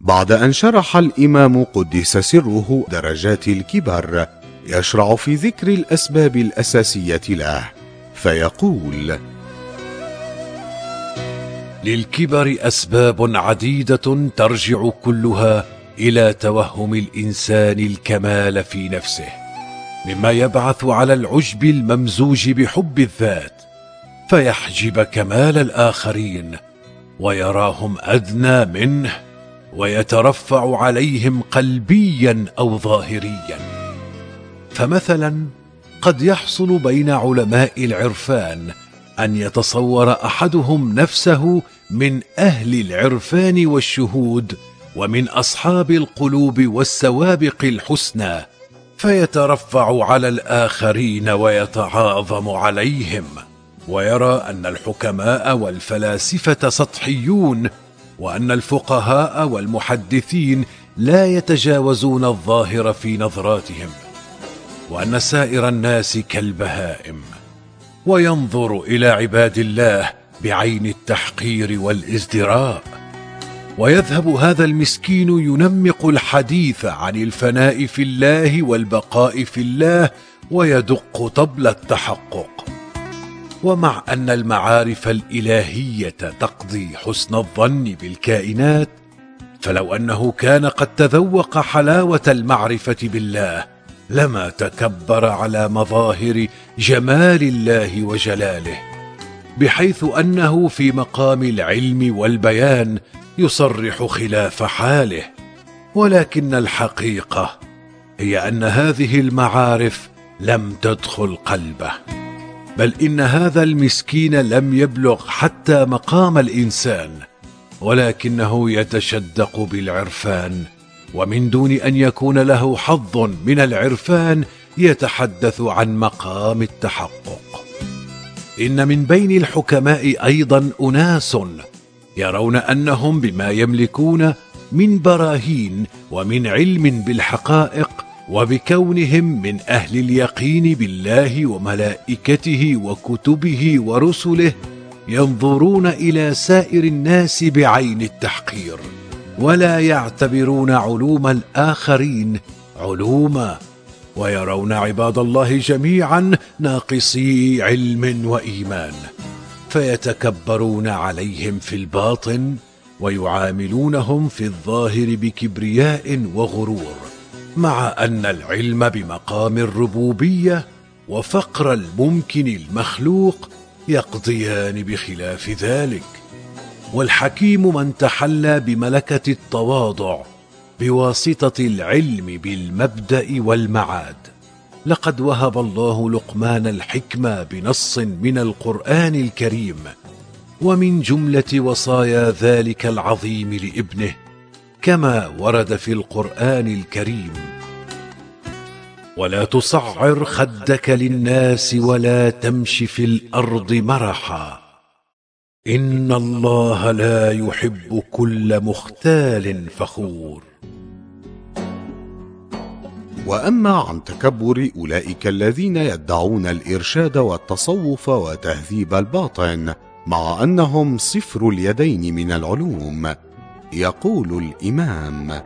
بعد أن شرح الإمام قدس سره درجات الكبر، يشرع في ذكر الأسباب الأساسية له، فيقول: للكبر أسباب عديدة ترجع كلها إلى توهم الإنسان الكمال في نفسه، مما يبعث على العجب الممزوج بحب الذات، فيحجب كمال الآخرين ويراهم أدنى منه، ويترفع عليهم قلبيا أو ظاهريا. فمثلا قد يحصل بين علماء العرفان أن يتصور أحدهم نفسه من أهل العرفان والشهود ومن أصحاب القلوب والسوابق الحسنى، فيترفع على الآخرين ويتعاظم عليهم، ويرى أن الحكماء والفلاسفة سطحيون، وأن الفقهاء والمحدثين لا يتجاوزون الظاهر في نظراتهم، وأن سائر الناس كالبهائم، وينظر إلى عباد الله بعين التحقير والازدراء. ويذهب هذا المسكين ينمق الحديث عن الفناء في الله والبقاء في الله، ويدق طبل التحقق. ومع أن المعارف الإلهية تقضي حسن الظن بالكائنات، فلو أنه كان قد تذوق حلاوة المعرفة بالله لما تكبر على مظاهر جمال الله وجلاله، بحيث أنه في مقام العلم والبيان يصرح خلاف حاله. ولكن الحقيقة هي أن هذه المعارف لم تدخل قلبه، بل إن هذا المسكين لم يبلغ حتى مقام الإنسان، ولكنه يتشدق بالعرفان، ومن دون أن يكون له حظ من العرفان يتحدث عن مقام التحقق. إن من بين الحكماء أيضا أناس يرون أنهم بما يملكون من براهين ومن علم بالحقائق، وبكونهم من أهل اليقين بالله وملائكته وكتبه ورسله، ينظرون إلى سائر الناس بعين التحقير، ولا يعتبرون علوم الآخرين علوما، ويرون عباد الله جميعا ناقصي علم وإيمان، فيتكبرون عليهم في الباطن، ويعاملونهم في الظاهر بكبرياء وغرور، مع أن العلم بمقام الربوبية وفقر الممكن المخلوق يقضيان بخلاف ذلك. والحكيم من تحلى بملكة التواضع بواسطة العلم بالمبدأ والمعاد. لقد وهب الله لقمان الحكمة بنص من القرآن الكريم، ومن جملة وصايا ذلك العظيم لابنه كما ورد في القرآن الكريم: ولا تصعر خدك للناس ولا تمش في الأرض مرحا إن الله لا يحب كل مختال فخور. وأما عن تكبر أولئك الذين يدعون الإرشاد والتصوف وتهذيب الباطن مع أنهم صفر اليدين من العلوم، يقول الإمام: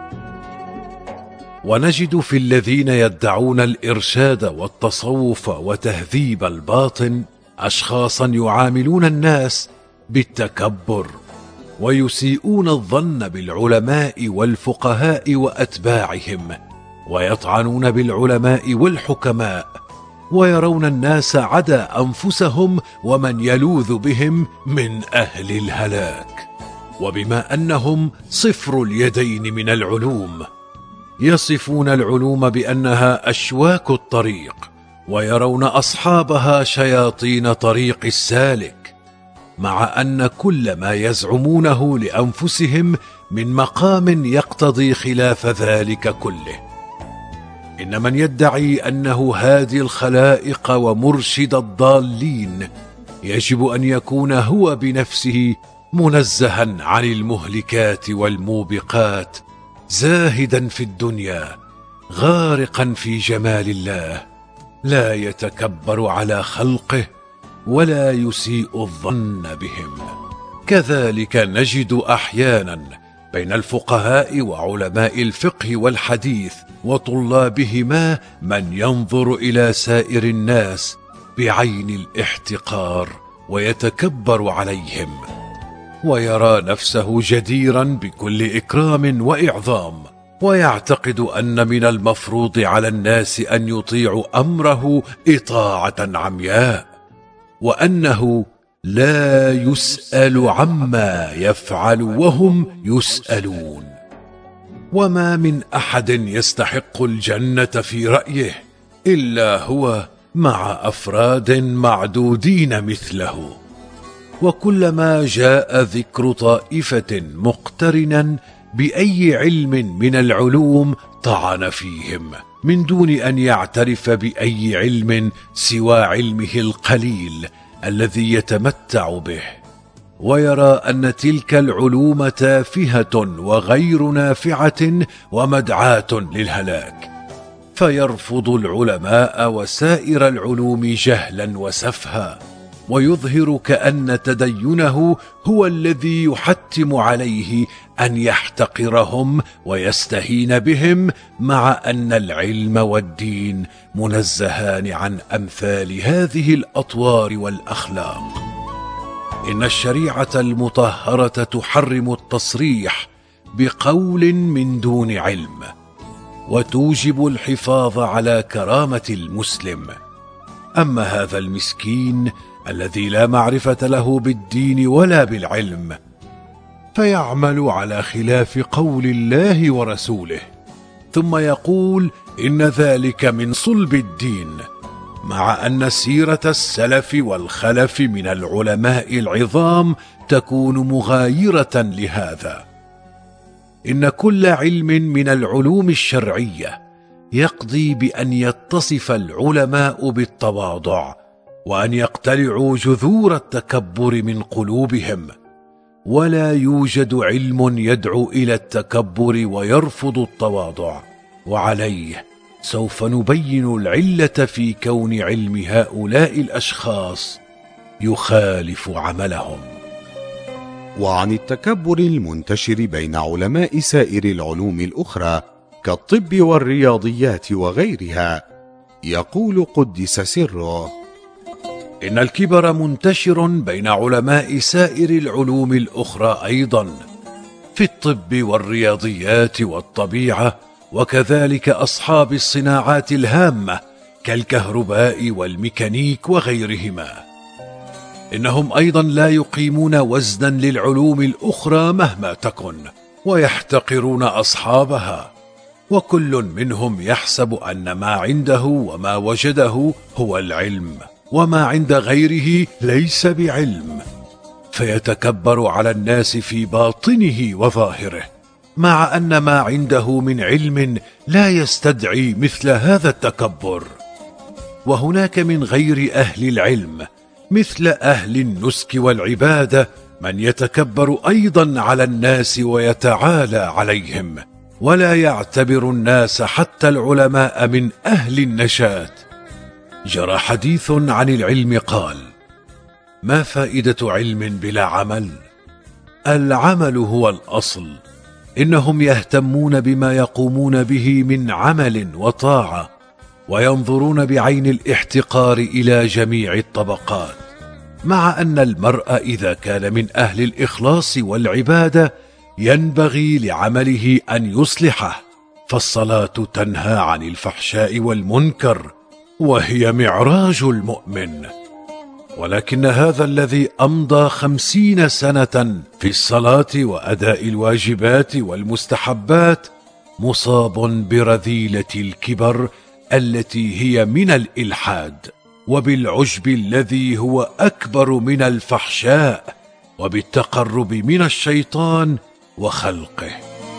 ونجد في الذين يدعون الإرشاد والتصوف وتهذيب الباطن أشخاصا يعاملون الناس بالتكبر، ويسيئون الظن بالعلماء والفقهاء وأتباعهم، ويطعنون بالعلماء والحكماء، ويرون الناس عدا أنفسهم ومن يلوذ بهم من أهل الهلاك. وبما أنهم صفر اليدين من العلوم، يصفون العلوم بأنها أشواك الطريق، ويرون أصحابها شياطين طريق السالك، مع أن كل ما يزعمونه لأنفسهم من مقام يقتضي خلاف ذلك كله. إن من يدعي أنه هادي الخلائق ومرشد الضالين يجب أن يكون هو بنفسه منزها عن المهلكات والموبقات، زاهدا في الدنيا غارقا في جمال الله، لا يتكبر على خلقه ولا يسيء الظن بهم. كذلك نجد أحيانا بين الفقهاء وعلماء الفقه والحديث وطلابهما من ينظر إلى سائر الناس بعين الاحتقار ويتكبر عليهم، ويرى نفسه جديرا بكل إكرام وإعظام، ويعتقد أن من المفروض على الناس أن يطيعوا أمره إطاعة عمياء، وأنه لا يسأل عما يفعل وهم يسألون. وما من أحد يستحق الجنة في رأيه إلا هو مع أفراد معدودين مثله. وكلما جاء ذكر طائفة مقترنا بأي علم من العلوم طعن فيهم من دون أن يعترف بأي علم سوى علمه القليل الذي يتمتع به، ويرى أن تلك العلوم تافهة وغير نافعة ومدعاة للهلاك، فيرفض العلماء وسائر العلوم جهلا وسفها، ويظهر كأن تدينه هو الذي يحتم عليه أن يحتقرهم ويستهين بهم، مع أن العلم والدين منزهان عن أمثال هذه الأطوار والأخلاق. إن الشريعة المطهرة تحرم التصريح بقول من دون علم، وتوجب الحفاظ على كرامة المسلم. أما هذا المسكين الذي لا معرفة له بالدين ولا بالعلم، فيعمل على خلاف قول الله ورسوله، ثم يقول إن ذلك من صلب الدين، مع أن سيرة السلف والخلف من العلماء العظام تكون مغايرة لهذا. إن كل علم من العلوم الشرعية يقضي بأن يتصف العلماء بالتواضع، وأن يقتلعوا جذور التكبر من قلوبهم، ولا يوجد علم يدعو إلى التكبر ويرفض التواضع. وعليه سوف نبين العلة في كون علم هؤلاء الأشخاص يخالف عملهم. وعن التكبر المنتشر بين علماء سائر العلوم الأخرى كالطب والرياضيات وغيرها، يقول قدس سره: إن الكبر منتشر بين علماء سائر العلوم الأخرى أيضا، في الطب والرياضيات والطبيعة، وكذلك أصحاب الصناعات الهامة كالكهرباء والميكانيك وغيرهما. إنهم أيضا لا يقيمون وزنا للعلوم الأخرى مهما تكن، ويحتقرون أصحابها، وكل منهم يحسب أن ما عنده وما وجده هو العلم، وما عند غيره ليس بعلم، فيتكبر على الناس في باطنه وظاهره، مع أن ما عنده من علم لا يستدعي مثل هذا التكبر. وهناك من غير أهل العلم مثل أهل النسك والعبادة من يتكبر أيضا على الناس ويتعالى عليهم، ولا يعتبر الناس حتى العلماء من أهل النشاة. جرى حديث عن العلم قال: ما فائدة علم بلا عمل؟ العمل هو الأصل. إنهم يهتمون بما يقومون به من عمل وطاعة، وينظرون بعين الاحتقار إلى جميع الطبقات، مع أن المرء إذا كان من أهل الإخلاص والعبادة ينبغي لعمله أن يصلحه، فالصلاة تنهى عن الفحشاء والمنكر، وهي معراج المؤمن. ولكن هذا الذي أمضى 50 سنة في الصلاة وأداء الواجبات والمستحبات مصاب برذيلة الكبر التي هي من الإلحاد، وبالعجب الذي هو أكبر من الفحشاء، وبالتقرب من الشيطان وخلقه.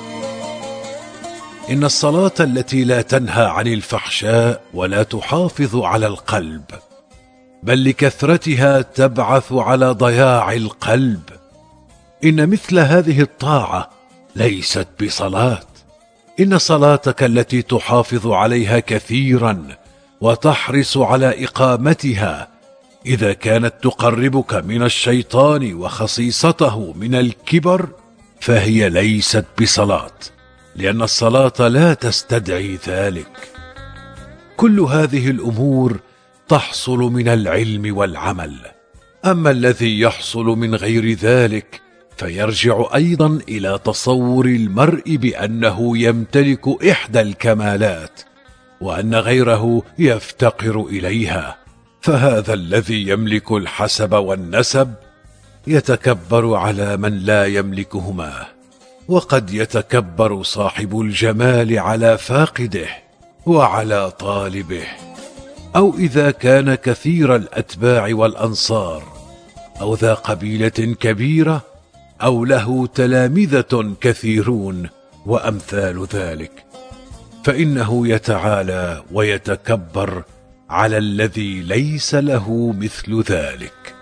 إن الصلاة التي لا تنهى عن الفحشاء ولا تحافظ على القلب، بل لكثرتها تبعث على ضياع القلب. إن مثل هذه الطاعة ليست بصلاة. إن صلاتك التي تحافظ عليها كثيرا وتحرص على إقامتها، إذا كانت تقربك من الشيطان وخصيصته من الكبر، فهي ليست بصلاة، لأن الصلاة لا تستدعي ذلك. كل هذه الأمور تحصل من العلم والعمل. أما الذي يحصل من غير ذلك فيرجع أيضا إلى تصور المرء بأنه يمتلك إحدى الكمالات وأن غيره يفتقر إليها، فهذا الذي يملك الحسب والنسب يتكبر على من لا يملكهما، وقد يتكبر صاحب الجمال على فاقده وعلى طالبه. أو إذا كان كثير الأتباع والأنصار، أو ذا قبيلة كبيرة، أو له تلامذة كثيرون وأمثال ذلك، فإنه يتعالى ويتكبر على الذي ليس له مثل ذلك.